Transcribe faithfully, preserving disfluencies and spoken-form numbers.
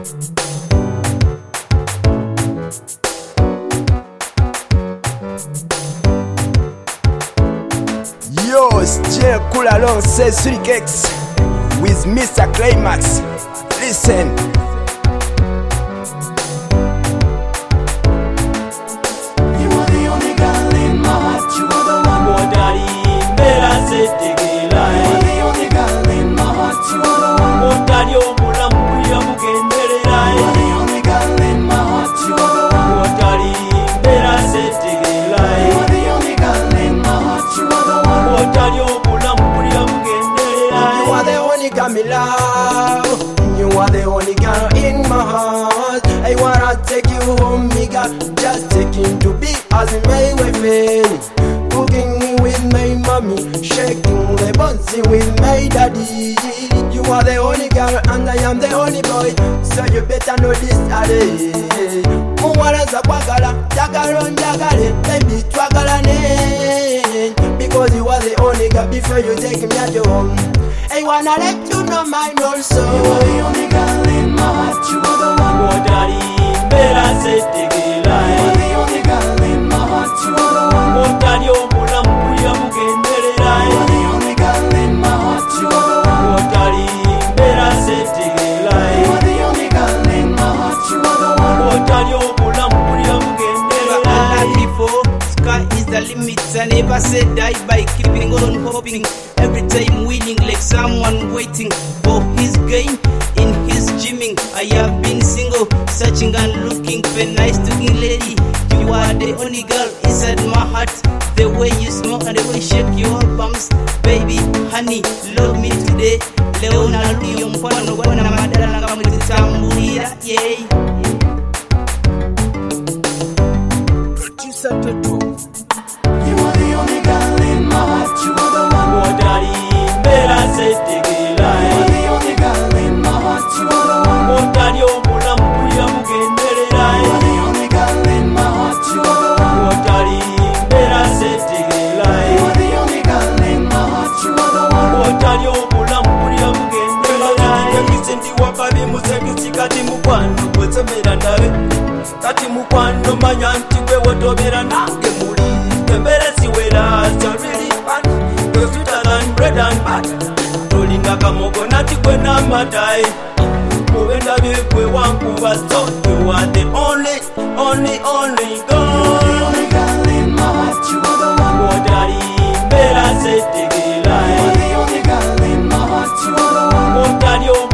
Yo, still cool alongside Sweet Cakes with Mister Climax. Listen. You are the only girl in my heart. You are the one. Modari mbera setegera. You are the only girl in my heart. You are the one. Modari omulamu yamugenderera. You are the only girl in my heart. You are the one. Modari mbera setegera. You are the only girl in my heart. You are the one. Modari omulamu yamugenderera. You are the only girl me love. You are the only girl in my heart. I wanna take you home, me girl. Just taking to be as my wife. Cooking with my mommy, shaking the bouncy with my daddy. You are the only girl and I am the only boy, so you better know this today. Muwaraza kwagala, jagalo njagale, baby twagalane. Because you are the only girl before you take me at your home. I wanna let you know mine also. You are the only girl in my heart. You are the one. Modari mbera setegera. You are the only girl in my heart. You are the one. Modari omulamu yamugenderera. You are the only girl in my heart. You are the one. Modari mbera setegera. You are the only girl in my heart. You are the one. Modari omulamu yamugenderera. Before, sky is the limit. I never said die by keeping on hoping. Every time winning like someone waiting for his gain in his gymming. I have been single, searching and looking for a nice looking lady. You are the only girl inside my heart. The way you smile and the way you shake your bumps. Baby, honey, love me today. Leona Luyo mkwano wana madala nga mwititambulira. Yeah. Producer Toto. You are the only girl in my heart. You are the one. Modari mbera setegera. You are the only girl in my heart. You are the one. Modari omulamu yamugenderera. You are the only girl in my heart. You are the one. Modari mbera setegera. You are the only girl in my heart. You are the one. Modari omulamu yamugenderera. Yakise ndi wakabi muzekisi kati mukwano gwesomera ndabe. Kati mukwano manya nti gwe wotobera nange muli. Embere siwera are really fun. You're sweeter than bread and butter. Tolinga kamogo nati kwe na madai. Mubenda bikwe wankuba so. You are the only, only, only girl. The only girl in my heart. You are the one. Modari mbera setegera. You are the only girl in my heart. You are the one. Modari